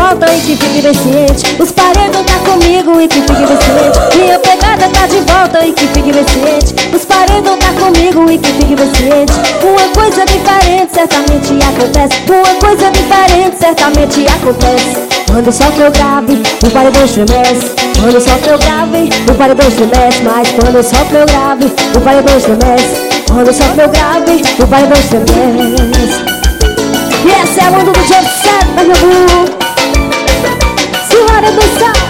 volta e que fique bem ciente. Os paredão tá comigo e que fique bem ciente. Minha pegada tá de volta e que fique bem ciente. Os paredão tá comigo e que fique bem ciente. Uma coisa diferente certamente acontece. Uma coisa diferente certamente acontece. Quando solto eu grave, o paredão estremece. Quando solto eu grave, o paredão estremece. Mas quando solto eu grave, o paredão estremece. Quando solto eu grave, o paredão estremece. E essa é a mão do Jet Set, Pernambuco. Senhora dançar.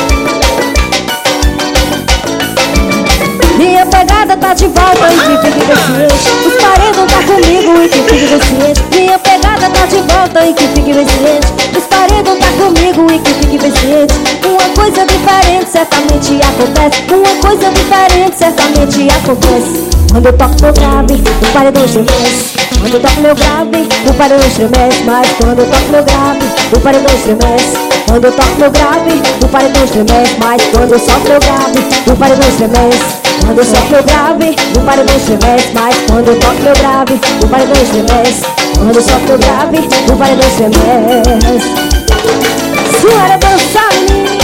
Minha pegada tá de volta e que fique bem ciente. Os paredão tá comigo e que fique bem ciente. Minha pegada tá de volta e que fique bem ciente. Os paredão tá comigo e que fique bem ciente. Uma coisa diferente certamente acontece. Uma coisa diferente certamente acontece. Quando eu toco meu grave, o paredão estremece. Quando eu toco meu grave, o paredão estremece. Mas quando eu toco meu grave, o paredão estremece. Quando eu toco meu grave, o paredão estremece. Mas quando eu solto meu grave, o paredão estremece. Quando eu solto meu grave, o paredão estremece. Mas quando eu toco meu grave, o paredão estremece. Quando eu solto meu grave, o paredão estremece. Senhora dançar, menina.